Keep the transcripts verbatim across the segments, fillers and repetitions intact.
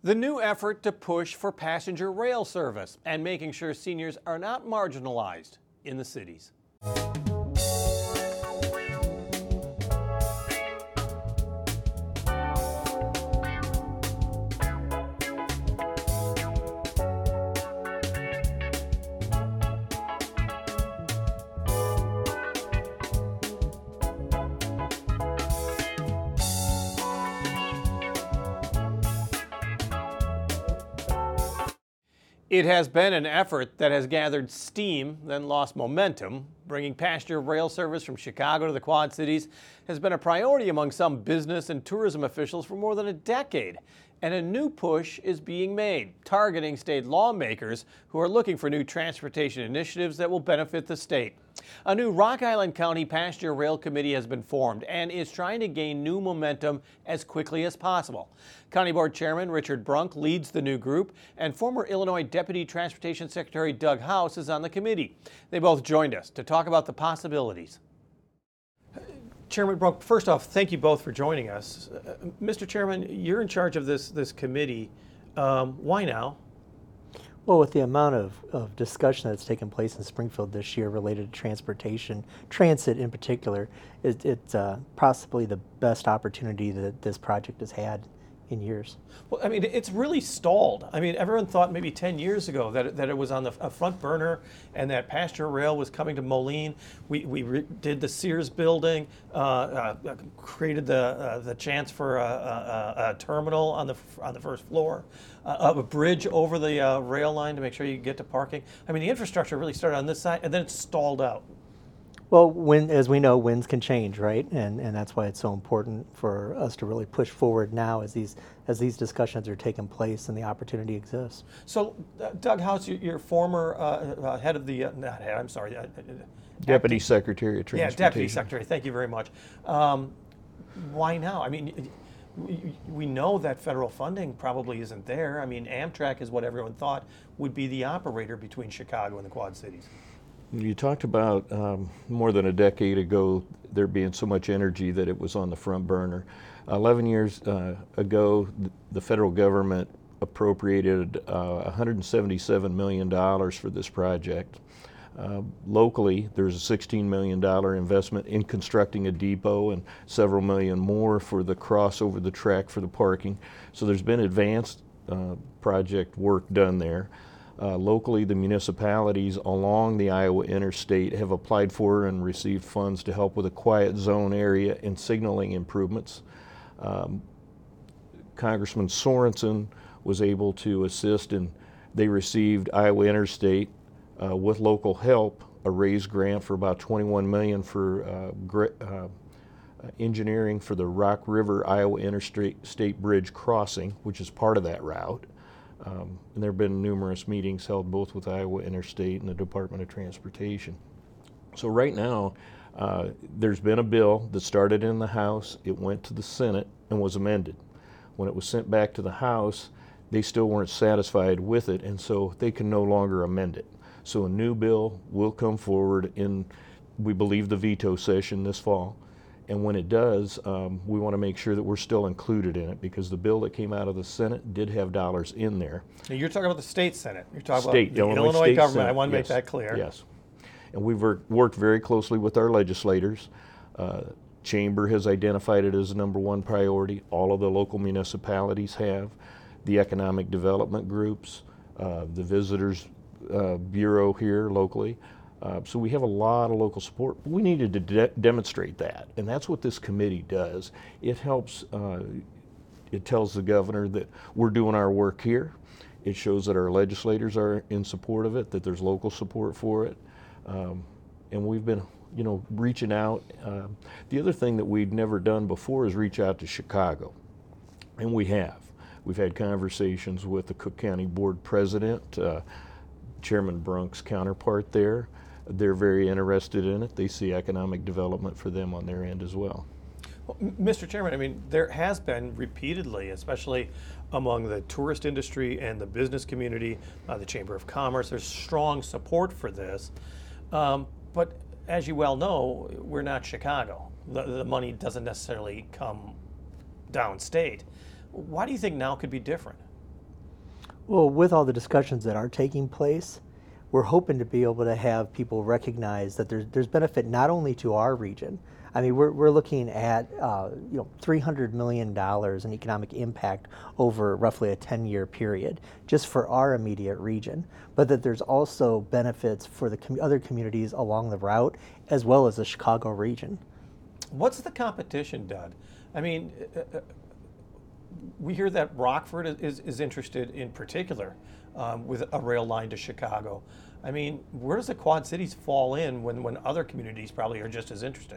The new effort to push for passenger rail service and making sure seniors are not marginalized in the cities. It has been an effort that has gathered steam, then lost momentum. Bringing passenger rail service from Chicago to the Quad Cities has been a priority among some business and tourism officials for more than a decade. And a new push is being made, targeting state lawmakers who are looking for new transportation initiatives that will benefit the state. A new Rock Island County Passenger Rail Committee has been formed and is trying to gain new momentum as quickly as possible. County Board Chairman Richard Brunk leads the new group, and former Illinois Deputy Transportation Secretary Doug House is on the committee. They both joined us to talk about the possibilities. Chairman Brunk, first off, thank you both for joining us. Uh, Mister Chairman, you're in charge of this, this committee. Um, why now? Well, with the amount of, of discussion that's taken place in Springfield this year related to transportation, transit in particular, it, it's uh, possibly the best opportunity that this project has had in years. Well, I mean, it's really stalled. I mean, everyone thought maybe ten years ago that it, that it was on the a front burner and that passenger rail was coming to Moline. We, we re did the Sears building, uh, uh, created the uh, the chance for a, a, a terminal on the on the first floor, uh, a bridge over the uh, rail line to make sure you get to parking. I mean, the infrastructure really started on this side, and then it stalled out. Well, when, as we know, winds can change, right? And and that's why it's so important for us to really push forward now as these as these discussions are taking place and the opportunity exists. So, uh, Doug House, your former uh, uh, head of the uh, not head, I'm sorry, uh, Deputy Secretary of Transportation. Yeah, Deputy Secretary. Thank you very much. Um, why now? I mean, we, we know that federal funding probably isn't there. I mean, Amtrak is what everyone thought would be the operator between Chicago and the Quad Cities. You talked about um, more than a decade ago there being so much energy that it was on the front burner. Eleven years uh, ago, the federal government appropriated uh, one hundred seventy-seven million dollars for this project. Uh, locally, there's a sixteen million dollar investment in constructing a depot and several million more for the cross over the track for the parking. So there's been advanced uh, project work done there. Uh, locally, the municipalities along the Iowa interstate have applied for and received funds to help with a quiet zone area and signaling improvements. Um, Congressman Sorensen was able to assist, and they received Iowa Interstate uh, with local help a raised grant for about twenty-one million dollars for uh, gr uh, engineering for the Rock River Iowa Interstate State Bridge crossing, which is part of that route. Um, and there have been numerous meetings held both with Iowa Interstate and the Department of Transportation. So right now, uh, there's been a bill that started in the House, it went to the Senate and was amended. When it was sent back to the House, they still weren't satisfied with it, and so they can no longer amend it. So a new bill will come forward in, we believe, the veto session this fall. And when it does, um, we want to make sure that we're still included in it, because the bill that came out of the Senate did have dollars in there. Now you're talking about the state Senate. You're talking state, about the Illinois, Illinois state government. Senate. I want to Yes. make that clear. Yes. And we've worked, worked very closely with our legislators. Uh, Chamber has identified it as the number one priority. All of the local municipalities have. The economic development groups, uh, the Visitors uh, Bureau here locally. Uh, so we have a lot of local support. We needed to de demonstrate that, and that's what this committee does. It helps, uh, it tells the governor that we're doing our work here. It shows that our legislators are in support of it, that there's local support for it. Um, and we've been, you know, reaching out. Uh, the other thing that we'd never done before is reach out to Chicago, and we have. We've had conversations with the Cook County Board President, uh, Chairman Brunk's counterpart there. They're very interested in it. They see economic development for them on their end as well. Well, Mister Chairman, I mean, there has been repeatedly, especially among the tourist industry and the business community, uh, the Chamber of Commerce, there's strong support for this. Um, but as you well know, we're not Chicago. The, the money doesn't necessarily come downstate. Why do you think now could be different? Well, with all the discussions that are taking place, we're hoping to be able to have people recognize that there's there's benefit not only to our region. I mean, we're we're looking at uh, you know three hundred million dollars in economic impact over roughly a ten-year period, just for our immediate region. But that there's also benefits for the com- other communities along the route, as well as the Chicago region. What's the competition, Dud? I mean, uh, uh, we hear that Rockford is, is interested in particular um, with a rail line to Chicago. I mean, where does the Quad Cities fall in when, when other communities probably are just as interested?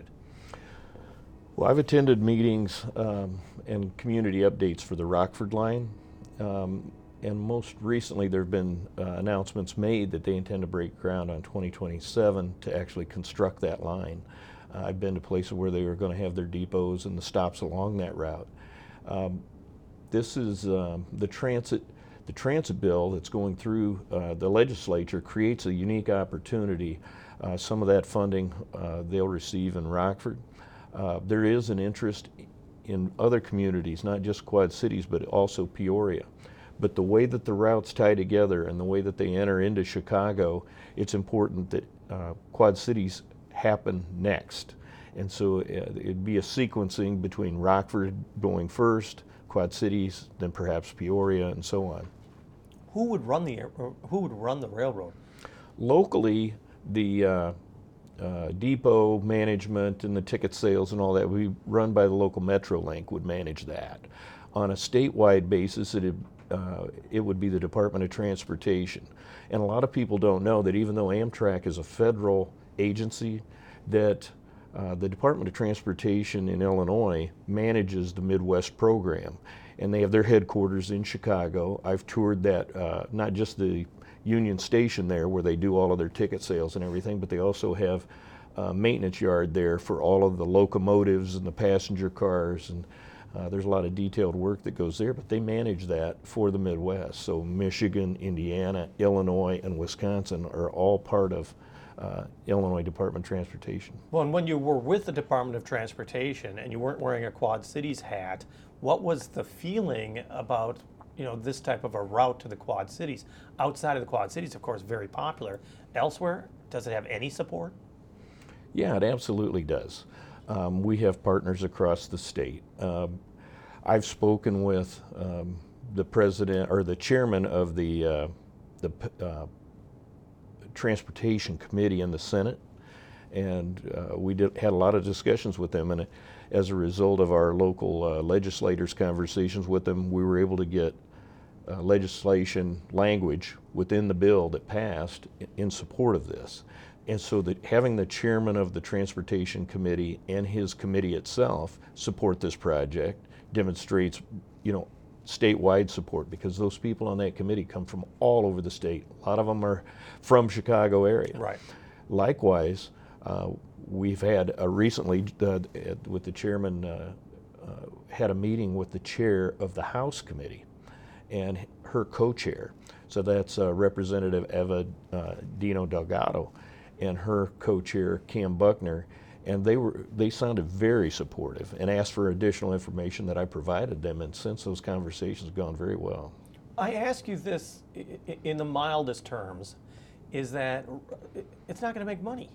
Well, I've attended meetings um, and community updates for the Rockford line, um, and most recently there have been uh, announcements made that they intend to break ground on twenty twenty-seven to actually construct that line. Uh, I've been to places where they were going to have their depots and the stops along that route. Um, this is um, the transit. The transit bill that's going through uh, the legislature creates a unique opportunity. Uh, some of that funding uh, they'll receive in Rockford. Uh, there is an interest in other communities, not just Quad Cities, but also Peoria. But the way that the routes tie together and the way that they enter into Chicago, it's important that uh, Quad Cities happen next. And so uh, it'd be a sequencing between Rockford going first, Quad Cities, then perhaps Peoria, and so on. Who would run the who would run the railroad? Locally, the uh, uh, depot management and the ticket sales and all that would be run by the local Metrolink would manage that. On a statewide basis, it uh, it would be the Department of Transportation. And a lot of people don't know that even though Amtrak is a federal agency, that uh, the Department of Transportation in Illinois manages the Midwest program. And they have their headquarters in Chicago. I've toured that, uh, not just the Union Station there where they do all of their ticket sales and everything, but they also have a maintenance yard there for all of the locomotives and the passenger cars. And uh, there's a lot of detailed work that goes there, but they manage that for the Midwest. So Michigan, Indiana, Illinois, and Wisconsin are all part of uh, Illinois Department of Transportation. Well, and when you were with the Department of Transportation and you weren't wearing a Quad Cities hat, what was the feeling about, you know, this type of a route to the Quad Cities? Outside of the Quad Cities, of course, very popular. Elsewhere, does it have any support? Yeah, it absolutely does. Um, we have partners across the state. Um, I've spoken with um, the president or the chairman of the uh, the uh, Transportation Committee in the Senate, and uh, we did, had a lot of discussions with them. And it, as a result of our local uh, legislators' conversations with them, we were able to get uh, legislation language within the bill that passed in support of this. And so that having the chairman of the Transportation Committee and his committee itself support this project demonstrates, you know, statewide support, because those people on that committee come from all over the state. A lot of them are from Chicago area. Right. Likewise, uh, we've had a recently uh, with the chairman uh, uh, had a meeting with the chair of the House Committee and her co-chair. So that's uh, Representative Eva uh, Dino Delgado and her co-chair Cam Buckner, and they were they sounded very supportive and asked for additional information that I provided them, and since those conversations have gone very well. I ask you this in the mildest terms, is that it's not going to make money.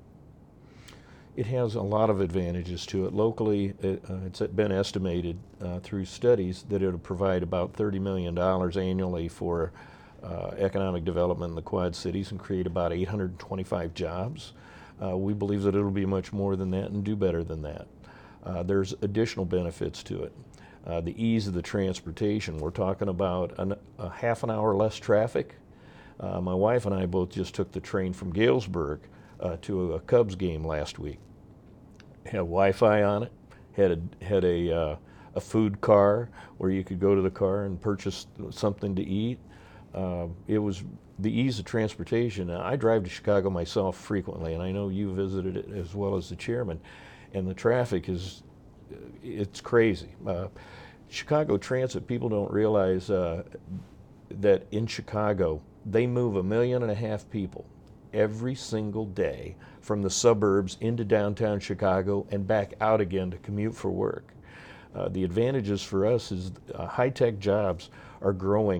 It has a lot of advantages to it. Locally, it, uh, it's been estimated uh, through studies that it'll provide about thirty million dollars annually for uh, economic development in the Quad Cities and create about eight hundred twenty-five jobs. Uh, we believe that it'll be much more than that and do better than that. Uh, there's additional benefits to it. Uh, the ease of the transportation. We're talking about an, a half an hour less traffic. Uh, my wife and I both just took the train from Galesburg uh, to a Cubs game last week. Had Wi-Fi on it, had a, had a, uh, a food car where you could go to the car and purchase something to eat. Uh, it was the ease of transportation. I drive to Chicago myself frequently, and I know you visited it as well as the chairman, and the traffic is, it's crazy. Uh, Chicago Transit, people don't realize uh, that in Chicago, they move a million and a half people every single day from the suburbs into downtown Chicago and back out again to commute for work. Uh, the advantages for us is uh, high-tech jobs are growing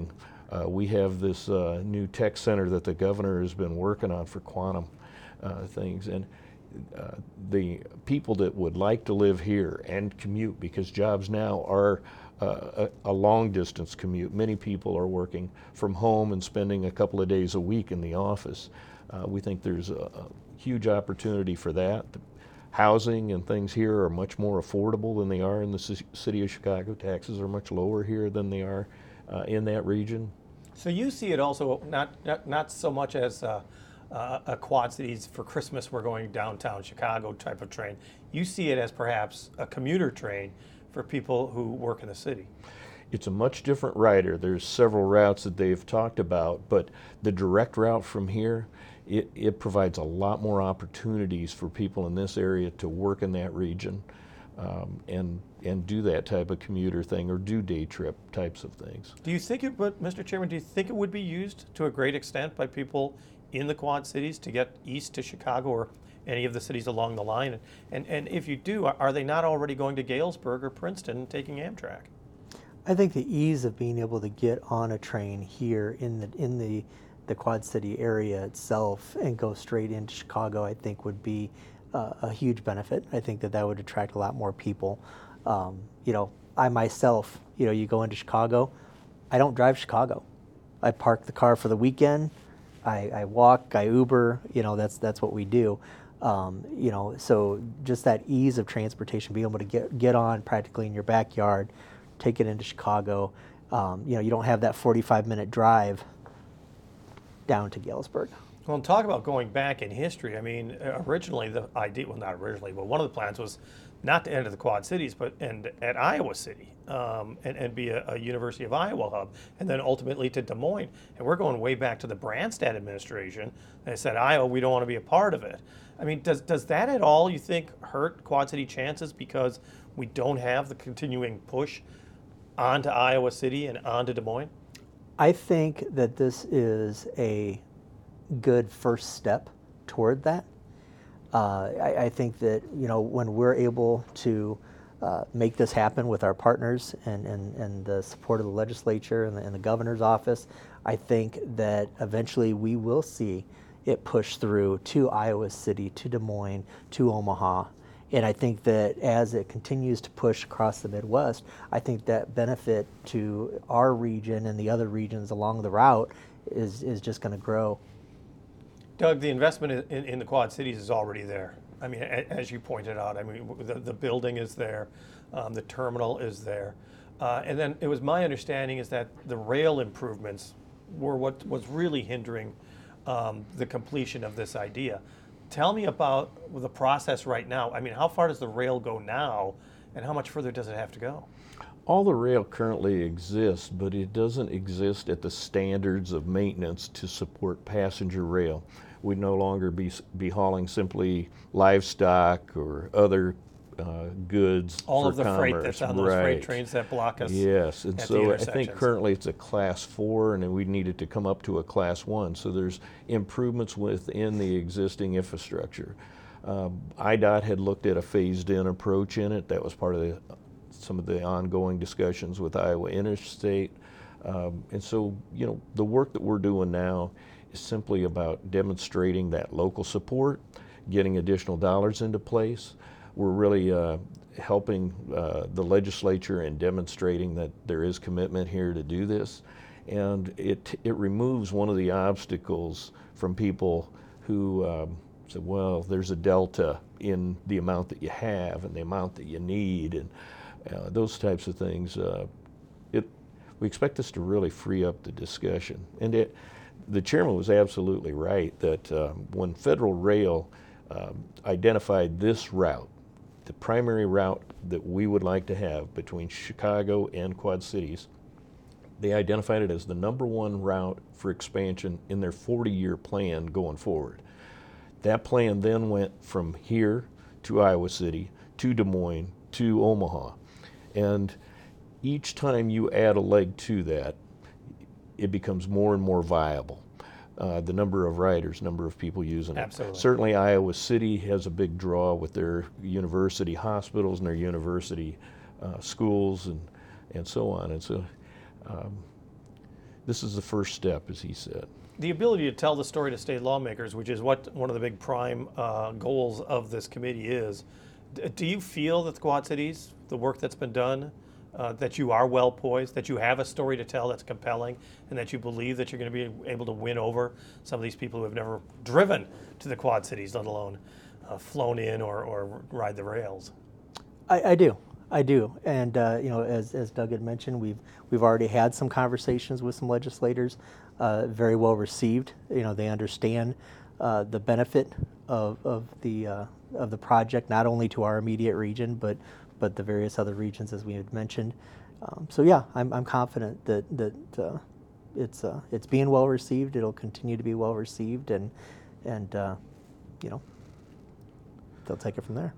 Uh, we have this uh, new tech center that the governor has been working on for quantum uh, things. And uh, the people that would like to live here and commute, because jobs now are uh, a, a long distance commute. Many people are working from home and spending a couple of days a week in the office. Uh, we think there's a, a huge opportunity for that. The housing and things here are much more affordable than they are in the c city of Chicago. Taxes are much lower here than they are uh, in that region. So you see it also not not, not so much as uh, uh, a Quad Cities for Christmas we're going downtown Chicago type of train. You see it as perhaps a commuter train for people who work in the city. It's a much different rider. There's several routes that they've talked about, but the direct route from here, it, it provides a lot more opportunities for people in this area to work in that region um, and and do that type of commuter thing or do day trip types of things. Do you think it would, Mister Chairman, do you think it would be used to a great extent by people in the Quad Cities to get east to Chicago or any of the cities along the line? And, and if you do, are they not already going to Galesburg or Princeton and taking Amtrak? I think the ease of being able to get on a train here in the in the the Quad City area itself and go straight into Chicago, I think would be uh, a huge benefit. I think that that would attract a lot more people. Um, you know, I myself, you know, you go into Chicago, I don't drive Chicago. I park the car for the weekend. I, I walk, I Uber. You know, that's that's what we do. Um, you know, so just that ease of transportation, being able to get get on practically in your backyard, take it into Chicago. Um, you know, you don't have that forty-five minute drive down to Galesburg. Well, and talk about going back in history. I mean, originally the idea, well, not originally, but one of the plans was not to enter the Quad Cities, but end at Iowa City um, and, and be a, a University of Iowa hub, and then ultimately to Des Moines. And we're going way back to the Branstad administration. They said, Iowa, we don't want to be a part of it. I mean, does, does that at all, you think, hurt Quad City chances because we don't have the continuing push onto Iowa City and onto Des Moines? I think that this is a good first step toward that. Uh, I, I think that, you know, when we're able to uh, make this happen with our partners and, and, and the support of the legislature and the, and the governor's office, I think that eventually we will see it push through to Iowa City, to Des Moines, to Omaha. And I think that as it continues to push across the Midwest, I think that benefit to our region and the other regions along the route is, is just going to grow. Doug, the investment in, in the Quad Cities is already there. I mean, a, as you pointed out, I mean, the, the building is there, um, the terminal is there. Uh, and then it was my understanding is that the rail improvements were what was really hindering um, the completion of this idea. Tell me about the process right now. I mean, how far does the rail go now, and how much further does it have to go? All the rail currently exists, but it doesn't exist at the standards of maintenance to support passenger rail. We'd no longer be, be hauling simply livestock or other uh, goods All for of the commerce. freight that's on those right. freight trains that block us. Yes, and at so the I intersections. think currently it's a class four, and then we need it to come up to a class one. So there's improvements within the existing infrastructure. Um, I D O T had looked at a phased-in approach in it. That was part of the, some of the ongoing discussions with Iowa Interstate. Um, and so, you know, the work that we're doing now is simply about demonstrating that local support, getting additional dollars into place. We're really uh, helping uh, the legislature in demonstrating that there is commitment here to do this. And it, it removes one of the obstacles from people who um, say, well, there's a delta in the amount that you have and the amount that you need, and uh, those types of things. Uh, it, we expect this to really free up the discussion. And it, the chairman was absolutely right that um, when Federal Rail um, identified this route, the primary route that we would like to have between Chicago and Quad Cities, they identified it as the number one route for expansion in their forty year plan going forward. That plan then went from here to Iowa City, to Des Moines, to Omaha. And each time you add a leg to that, it becomes more and more viable. Uh, the number of riders, number of people using it. Absolutely. Certainly Iowa City has a big draw with their university hospitals and their university uh, schools and, and so on. And so um, this is the first step, as he said. The ability to tell the story to state lawmakers, which is what one of the big prime uh, goals of this committee is, D- do you feel that the Quad Cities, the work that's been done, uh, that you are well poised, that you have a story to tell that's compelling, and that you believe that you're going to be able to win over some of these people who have never driven to the Quad Cities, let alone uh, flown in or, or ride the rails? I, I do. I do, and uh, you know, as, as Doug had mentioned, we've we've already had some conversations with some legislators, uh, very well received. You know, they understand uh, the benefit of of the uh, of the project, not only to our immediate region, but but the various other regions, as we had mentioned. Um, so yeah, I'm I'm confident that that uh, it's uh, it's being well received. It'll continue to be well received, and and uh, you know, they'll take it from there.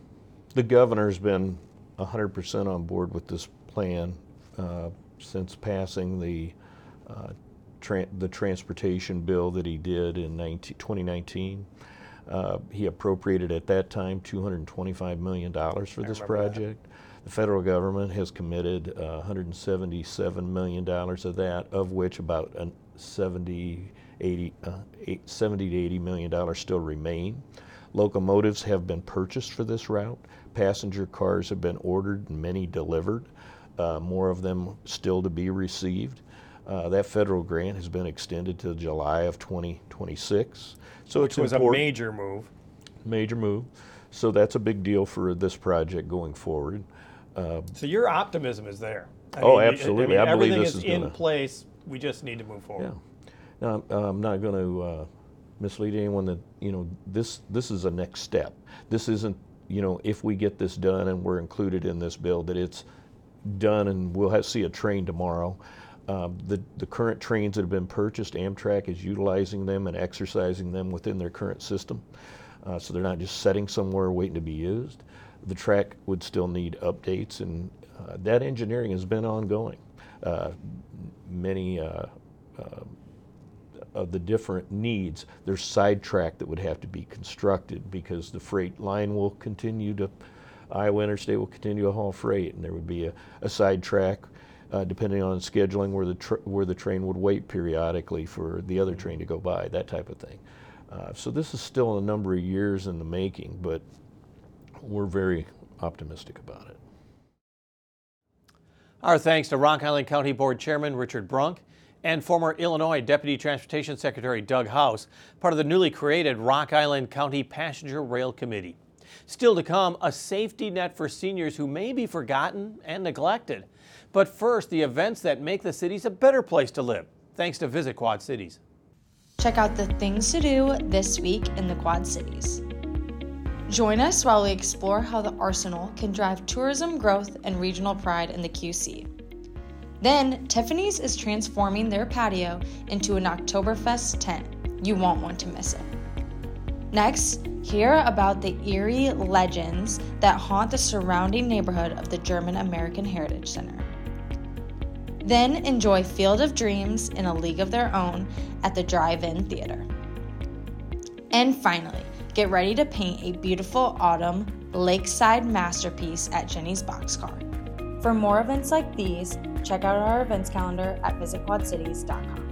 The governor's been one hundred percent on board with this plan uh, since passing the uh, tra- the transportation bill that he did in twenty nineteen. Uh, he appropriated at that time two hundred twenty-five million dollars for I this remember that. project. The federal government has committed uh, one hundred seventy-seven million dollars of that, of which about uh, seventy, eighty, uh, eight, seventy to eighty million dollars still remain. Locomotives have been purchased for this route. Passenger cars have been ordered and many delivered. Uh, more of them still to be received. Uh, that federal grant has been extended to July of twenty twenty-six. So Which it's was important. a major move. Major move. So that's a big deal for this project going forward. Uh, So your optimism is there. I Oh, mean, absolutely. I believe everything this is is in gonna- place. We just need to move forward. Yeah. Now, I'm- I'm not going to uh, mislead anyone that, you know, this this is a next step. This isn't, you know, if we get this done and we're included in this bill, that it's done and we'll have, see a train tomorrow. Um, the, the current trains that have been purchased, Amtrak is utilizing them and exercising them within their current system. Uh, so they're not just sitting somewhere waiting to be used. The track would still need updates, and uh, that engineering has been ongoing. Uh, many uh, uh, of the different needs, there's side track that would have to be constructed because the freight line will continue to, Iowa Interstate will continue to haul freight, and there would be a, a side track uh, depending on scheduling where the tr- where the train would wait periodically for the other train to go by, that type of thing. Uh, so this is still a number of years in the making, but we're very optimistic about it. Our thanks to Rock Island County Board Chairman Richard Brunk and former Illinois Deputy Transportation Secretary Doug House, part of the newly created Rock Island County Passenger Rail Committee. Still to come, a safety net for seniors who may be forgotten and neglected. But first, the events that make the cities a better place to live, thanks to Visit Quad Cities. Check out the things to do this week in the Quad Cities. Join us while we explore how the Arsenal can drive tourism growth and regional pride in the Q C. Then, Tiffany's is transforming their patio into an Oktoberfest tent. You won't want to miss it. Next, hear about the eerie legends that haunt the surrounding neighborhood of the German American Heritage Center. Then enjoy Field of Dreams in a league of their own at the Drive-In Theater. And finally, get ready to paint a beautiful autumn lakeside masterpiece at Jenny's Boxcar. For more events like these, check out our events calendar at visit quad cities dot com.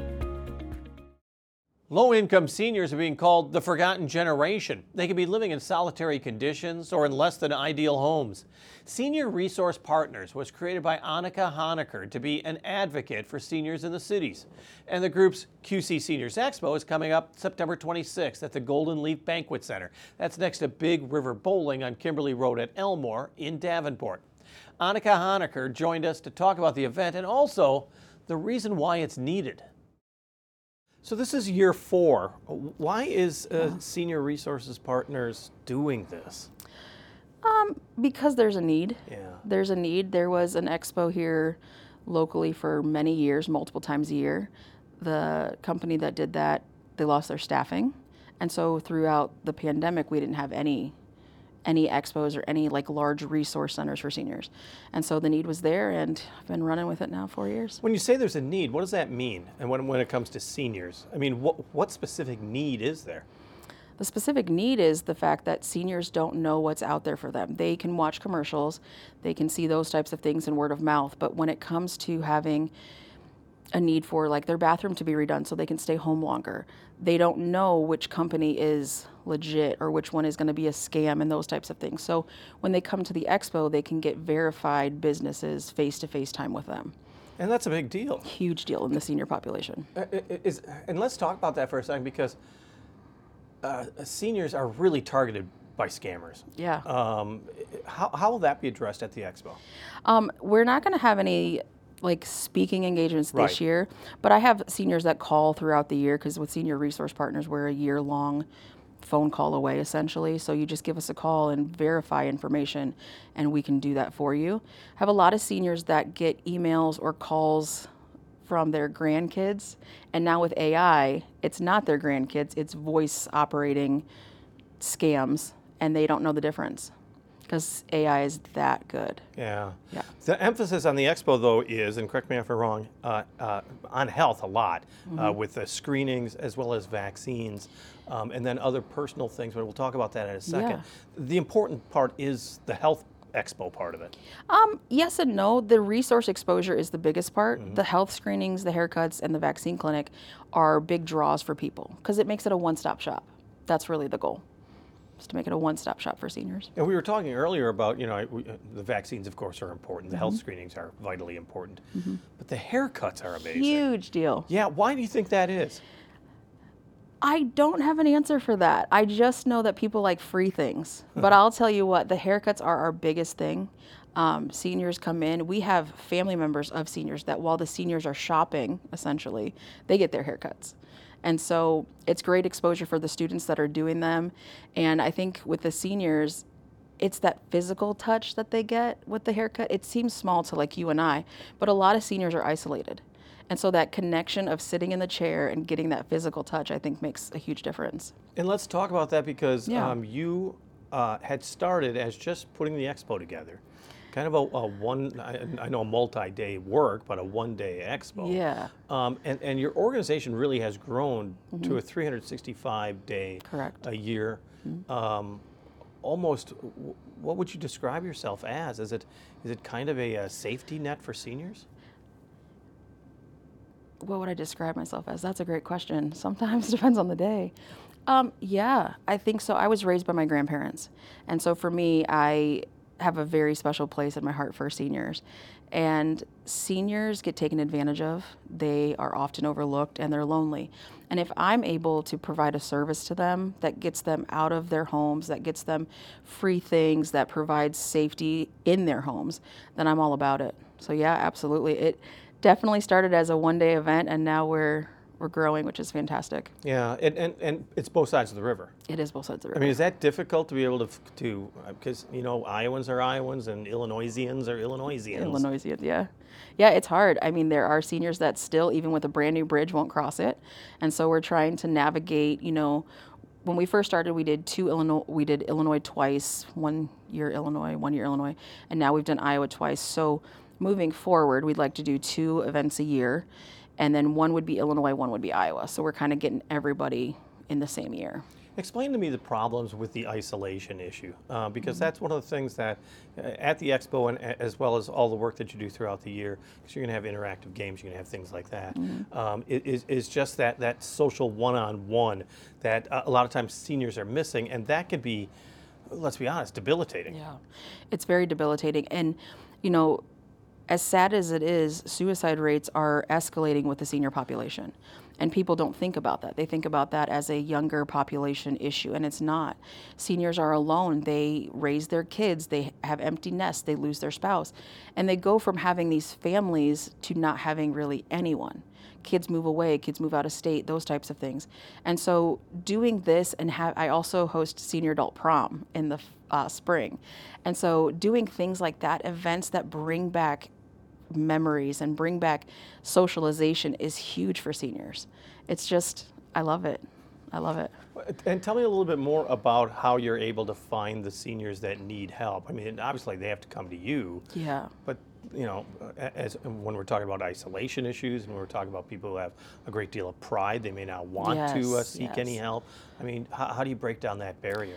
Low-income seniors are being called the forgotten generation. They could be living in solitary conditions or in less than ideal homes. Senior Resource Partners was created by Annika Honecker to be an advocate for seniors in the cities. And the group's Q C Seniors Expo is coming up September twenty-sixth at the Golden Leaf Banquet Center. That's next to Big River Bowling on Kimberly Road at Elmore in Davenport. Annika Honecker joined us to talk about the event and also the reason why it's needed. So this is year four. Why is uh, Senior Resources Partners doing this? Um, because there's a need. Yeah. There's a need. There was an expo here locally for many years, multiple times a year. The company that did that, they lost their staffing. And so throughout the pandemic, we didn't have any any expos or any like large resource centers for seniors. And so the need was there, and I've been running with it now four years. When you say there's a need, what does that mean? And when, when it comes to seniors, I mean, what, what specific need is there? The specific need is the fact that seniors don't know what's out there for them. They can watch commercials, they can see those types of things in word of mouth, but when it comes to having a need for like their bathroom to be redone so they can stay home longer. They don't know which company is legit or which one is going to be a scam and those types of things. So when they come to the expo, they can get verified businesses face-to-face time with them. And that's a big deal. Huge deal in the senior population. Uh, is, and let's talk about that for a second, because uh, seniors are really targeted by scammers. Yeah. Um, how, how will that be addressed at the expo? Um, we're not going to have any like speaking engagements this Right. year, but I have seniors that call throughout the year, because with Senior Resource Partners, we're a year-long phone call away essentially. So you just give us a call and verify information, and we can do that for you. I have a lot of seniors that get emails or calls from their grandkids, and now with A I, it's not their grandkids, it's voice operating scams, and they don't know the difference because A I is that good. Yeah. Yeah. The emphasis on the expo, though, is, and correct me if I'm wrong, uh, uh, on health a lot, Mm-hmm. uh, with the screenings as well as vaccines, um, and then other personal things, but we'll talk about that in a second. Yeah. The important part is the health expo part of it. Um, yes and no. The resource exposure is the biggest part. Mm-hmm. The health screenings, the haircuts, and the vaccine clinic are big draws for people because it makes it a one-stop shop. That's really the goal, is to make it a one-stop shop for seniors. And we were talking earlier about, you know, we, uh, the vaccines, of course, are important. The health screenings are vitally important. Mm-hmm. But the haircuts are amazing. Huge deal. Yeah, why do you think that is? I don't have an answer for that. I just know that people like free things. But I'll tell you what, the haircuts are our biggest thing. Um, seniors come in. We have family members of seniors that while the seniors are shopping, essentially, they get their haircuts. And so it's great exposure for the students that are doing them. And I think with the seniors, it's that physical touch that they get with the haircut. It seems small to like you and I, but a lot of seniors are isolated. And so that connection of sitting in the chair and getting that physical touch, I think, makes a huge difference. And let's talk about that, because Yeah. um, you uh, had started as just putting the expo together. Kind of a, a one, I, I know a multi-day work, but a one-day expo. Yeah. Um, and, and your organization really has grown to a three hundred sixty-five day Correct. a year. Um, almost, w- what would you describe yourself as? Is it is it kind of a, a safety net for seniors? What would I describe myself as? That's a great question. Sometimes it depends on the day. Um, yeah, I think so. I was raised by my grandparents. And so for me, I have a very special place in my heart for seniors. And seniors get taken advantage of. They are often overlooked and they're lonely. And if I'm able to provide a service to them that gets them out of their homes, that gets them free things, that provides safety in their homes, then I'm all about it. So yeah, absolutely. It definitely started as a one-day event, and now we're we're growing, which is fantastic. Yeah, and, and, and it's both sides of the river. It is both sides of the I river. mean, is that difficult to be able to, to because, you know, Iowans are Iowans and Illinoisians are Illinoisians. Illinoisians, yeah. Yeah, it's hard. I mean, there are seniors that still, even with a brand new bridge, won't cross it. And so we're trying to navigate, you know, when we first started, we did two Illinois, we did Illinois twice, one year Illinois, one year Illinois, and now we've done Iowa twice. So moving forward, we'd like to do two events a year, and then one would be Illinois, one would be Iowa. So we're kind of getting everybody in the same year. Explain to me the problems with the isolation issue, uh, because that's one of the things that uh, at the expo, and a- as well as all the work that you do throughout the year, because you're going to have interactive games, you're going to have things like that, um, it is, is just that, that social one-on-one that uh, a lot of times seniors are missing, and that could be, let's be honest, debilitating. Yeah, it's very debilitating. And, you know, as sad as it is, suicide rates are escalating with the senior population. And people don't think about that. They think about that as a younger population issue, and it's not. Seniors are alone. They raise their kids. They have empty nests. They lose their spouse. And they go from having these families to not having really anyone. Kids move away, kids move out of state, those types of things. And so doing this, and have, I also host senior adult prom in the uh, spring. And so doing things like that, events that bring back memories and bring back socialization, is huge for seniors. It's just, I love it. I love it. And tell me a little bit more about how you're able to find the seniors that need help. I mean, obviously they have to come to you. Yeah. But, you know, as when we're talking about isolation issues, and we're talking about people who have a great deal of pride, they may not want to uh, Yes, seek yes. any help. I mean, how, how do you break down that barrier?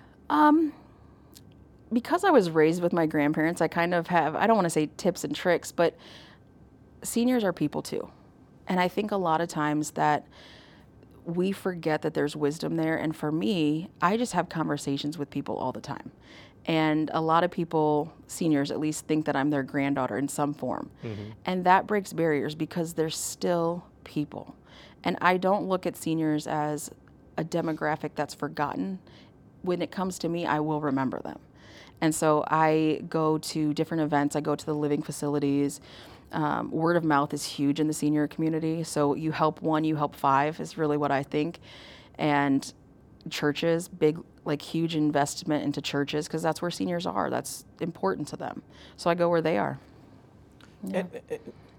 Um, because I was raised with my grandparents, I kind of have, I don't want to say tips and tricks, but seniors are people too. And I think a lot of times that we forget that there's wisdom there. And for me, I just have conversations with people all the time. And a lot of people, seniors at least, think that I'm their granddaughter in some form. Mm-hmm. And that breaks barriers because they're still people. And I don't look at seniors as a demographic that's forgotten. When it comes to me, I will remember them. And so I go to different events. I go to the living facilities. Um, word of mouth is huge in the senior community. So you help one, you help five is really what I think. And churches, big, like huge investment into churches because that's where seniors are. That's important to them. So I go where they are. Yeah. And, and,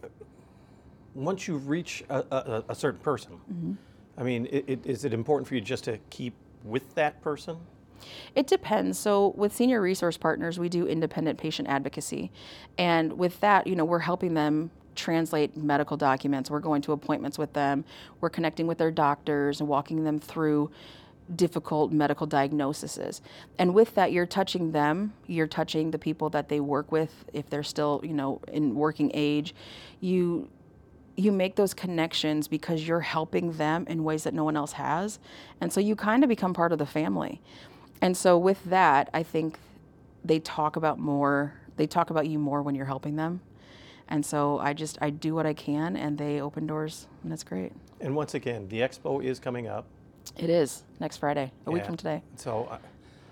once you reach a, a, a certain person, mm-hmm. I mean, it, it, is it important for you just to keep with that person? It depends. So with Senior Resource Partners, we do independent patient advocacy. And with that, you know, we're helping them translate medical documents. We're going to appointments with them. We're connecting with their doctors and walking them through difficult medical diagnoses. And with that, you're touching them. You're touching the people that they work with if they're still, you know, in working age. You you make those connections because you're helping them in ways that no one else has. And so you kind of become part of the family. And so with that, I think they talk about more, they talk about you more when you're helping them. And so I just, I do what I can and they open doors and it's great. And once again, the expo is coming up. It is next Friday, a yeah. week from today. So uh,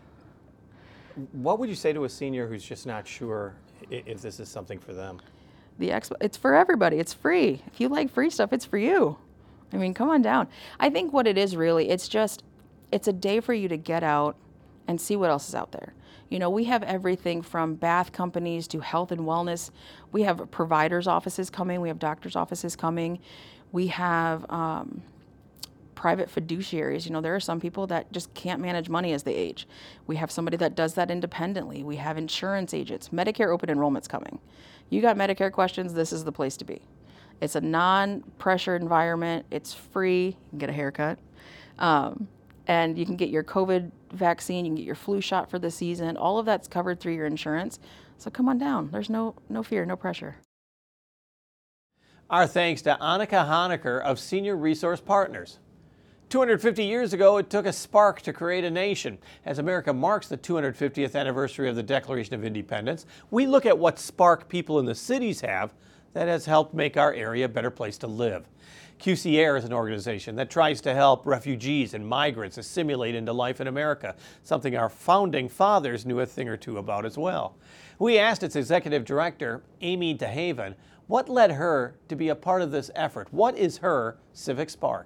what would you say to a senior who's just not sure if this is something for them? The expo, it's for everybody. It's free. If you like free stuff, it's for you. I mean, come on down. I think what it is really, it's just, it's a day for you to get out and see what else is out there. You know, we have everything from bath companies to health and wellness. We have providers' offices coming. We have doctors' offices coming. We have um, private fiduciaries. You know, there are some people that just can't manage money as they age. We have somebody that does that independently. We have insurance agents. Medicare open enrollment's coming. You got Medicare questions, this is the place to be. It's a non-pressure environment. It's free. You can get a haircut. Um, and you can get your COVID vaccine. You can get your flu shot for the season. All of that's covered through your insurance. So come on down. There's no, no fear, no pressure. Our thanks to Annika Honecker of Senior Resource Partners. two hundred fifty years ago, it took a spark to create a nation. As America marks the two hundred fiftieth anniversary of the Declaration of Independence, we look at what spark people in the cities have that has helped make our area a better place to live. Q C Air is an organization that tries to help refugees and migrants assimilate into life in America, something our founding fathers knew a thing or two about as well. We asked its executive director, Amy DeHaven, what led her to be a part of this effort? What is her civic spark?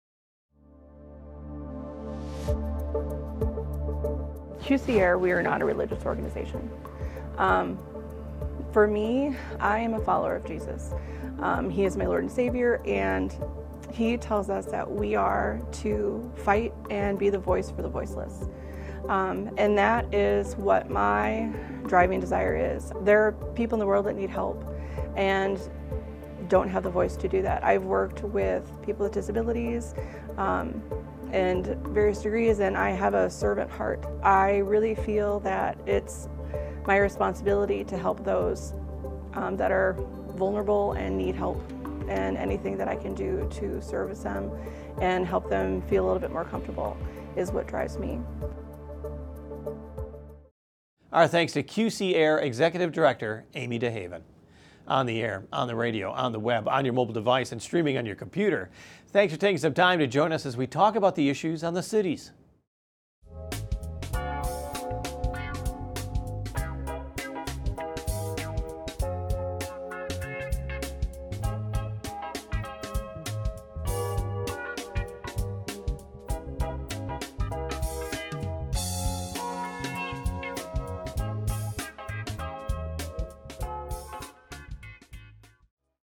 Q C Air, we are not a religious organization. Um, for me, I am a follower of Jesus. Um, he is my Lord and Savior, and he tells us that we are to fight and be the voice for the voiceless. Um, and that is what my driving desire is. There are people in the world that need help and don't have the voice to do that. I've worked with people with disabilities, um, and various degrees, and I have a servant heart. I really feel that it's my responsibility to help those um, that are vulnerable and need help, and anything that I can do to service them and help them feel a little bit more comfortable is what drives me. Our thanks to Q C Air Executive Director Amy DeHaven. On the air, on the radio, on the web, on your mobile device, and streaming on your computer. Thanks for taking some time to join us as we talk about the issues on the cities.